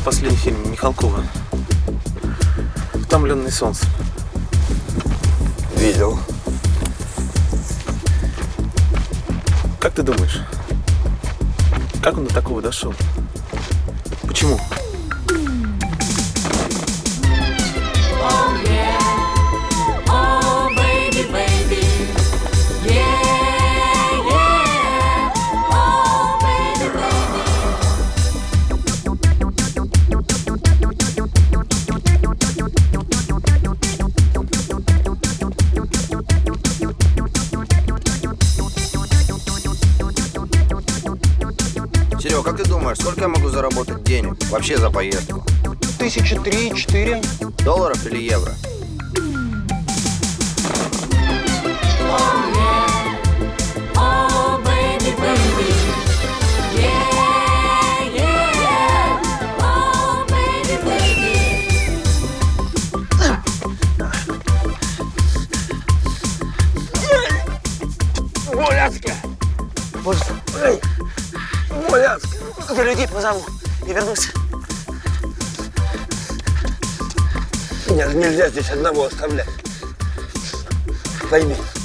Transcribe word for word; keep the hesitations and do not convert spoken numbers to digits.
последний фильм Михалкова? «Утомленный солнцем». Видел. Как ты думаешь, как он до такого дошел? Почему? Серега, как ты думаешь, сколько я могу заработать денег вообще за поездку? Тысячи три-четыре. Долларов или евро? Моляцкая! Боже, эй! Моляцкая! Я людей позову и вернусь. Меня же нельзя здесь одного оставлять. Пойми.